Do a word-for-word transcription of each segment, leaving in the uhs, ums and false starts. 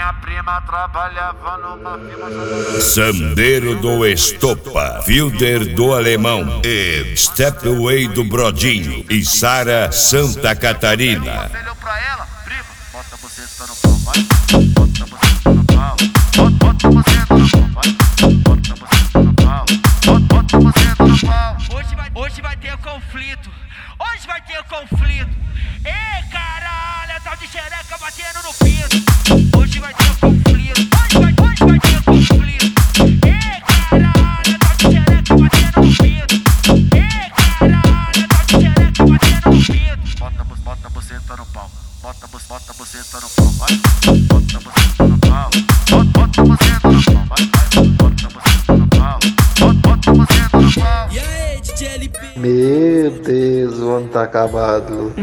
minha prima trabalhava numa firma. Sandeiro do Estopa, Wilder do Alemão e Stepway do Brodinho e Sara Santa Catarina. Conselho pra ela, prima, bota você no pau, vai. Bota você no pau, bota você no pau, vai. Bota você no pau, bota você no pau. Hoje vai, hoje vai ter conflito, hoje vai ter conflito. Ei, caralho, tal de xereca batendo no pinto. Hoje vai ter conflito, hoje vai, hoje vai ter conflito. Ei, caralho, tal de xereca batendo no pinto. Ei, caralho, tal de xereca batendo no pinto. Bota, bota você no pau, bota, bota você no pau, vai. Bota você no pau, bota você no pau, vai. Bota você no pau, bota você no pau. E aí, D J L P? Meu Deus, o ano tá acabado.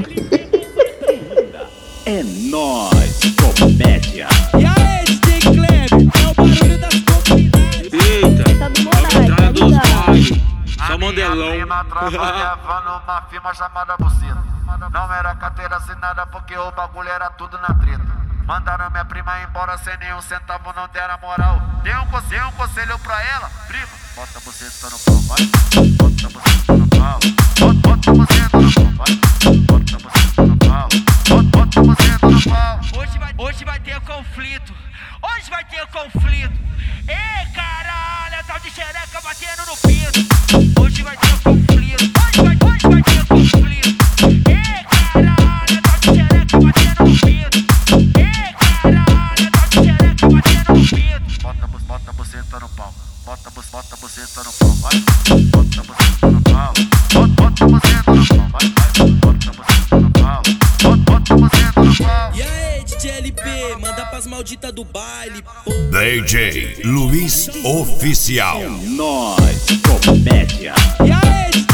É nóis, comédia. E aí, D J Kleber? É o barulho das comunidades. Eita, Tá do a entrada dos bailes. Só A minha modelão. prima trabalhava numa firma chamada Buceta. Não era carteira assinada porque o bagulho era tudo na treta. Mandaram minha prima embora sem nenhum centavo, não deram moral. Dei um conselho, um conselho pra ela, prima, bota você no pau, vai. Bota você no pau, bota você no pau, vai. Bota você no pau, bota você no pau. Hoje vai, hoje vai ter conflito, hoje vai ter conflito. Ei, caralho, tal de xereca batendo no pinto. Hoje vai ter conflito, hoje vai, hoje vai ter conflito. Ei, caralho, tal de xereca batendo no pinto. Ei, caralho, tal de xereca batendo no pinto. Bota, bota você no pau, bota, bota você no pau, vai. Bota você no pau, bota você no pau, vai. Bota você no pau, bota você no pau. E aí, D J L P, manda pras malditas do baile, pô. D J Luiz Oficial. Nós, comédia. E aí, D